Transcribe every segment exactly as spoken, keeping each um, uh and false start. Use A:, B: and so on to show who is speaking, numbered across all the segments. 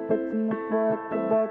A: потяну твоя кровать.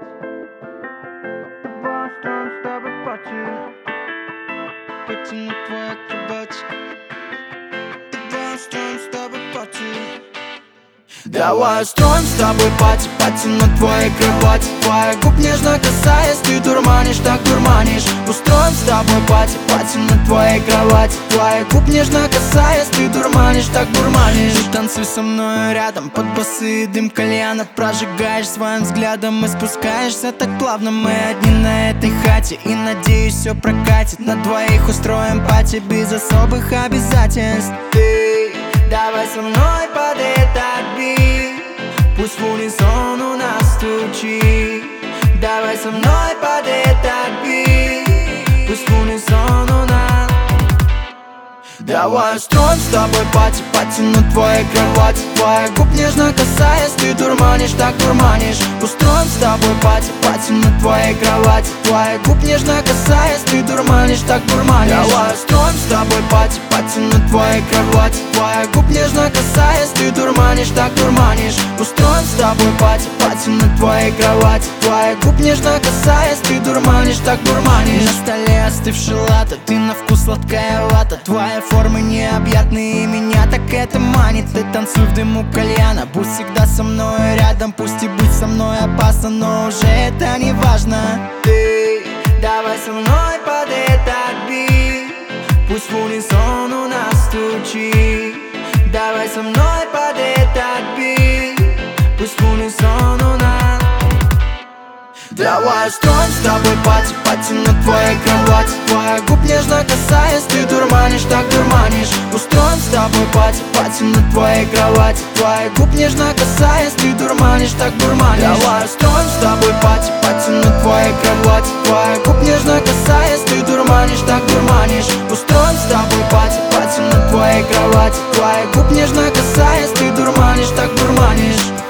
A: Давай устроим с тобой пати. Потяну твоя кровать. Давай устроим с тобой пати. Давай устроим с тобой пати, пати на твоей кровати. Твоих губ нежно касаясь, ты дурманишь, так дурманишь. Устроим с тобой пати, пати на твоей кровати. Твоих губ нежно касаясь, ты дурманишь, так дурманишь. Ты танцуй со мной рядом, под басы дым кальяна. Прожигаешь своим взглядом и спускаешься так плавно. Мы одни на этой хате и, надеюсь, все прокатит. На двоих устроим пати без особых обязательств. Ты давай со мной под этот бит, пусть в унисон у нас стучит. Давай со мной под этот бит, пусть в унисон у нас. Давай устроим с тобой пати, пати на твоей кровати. Твоих губ нежно касаясь, ты дурманишь, так дурманишь. Устроим с тобой пати, пати на твоей кровати. Твоих губ нежно касаясь, ты дурманишь, так дурманишь. Давай устроим с тобой пати, пати на твоей кровати. Твоих губ нежно касаясь, ты дурманишь, так дурманишь. Устроим с тобой пати, пати на твоей кровати. Твоих губ нежно касаясь, ты дурманишь, так дурманишь. На столе остывший латте, ты на вкус сладкая вата. Твоя формы необъятные, меня так это манит. Ты танцуй в дыму кальяна, будь всегда со мной рядом. Пусть и быть со мной опасно, но уже это не важно. Ты давай со мной под этот бит, пусть в унисон у нас стучит. Давай со мной под этот бит, пусть в унисон у нас. Давай устроим с тобой пати, пати на твоей кровати. Твоих губ нежно касаясь, ты дурманишь, так дурманишь. Устроим с тобой пати, пати на твоей кровати. Твоих губ нежно касаясь, ты дурманишь, так дурманишь. Давай устроим с тобой пати, пати на твоей кровати. Твоих губ нежно касаясь, ты дурманишь, так дурманишь. Устроим с тобой пати, пати на твоей кровати. Твоих губ нежно касаясь, ты дурманишь, так дурманишь.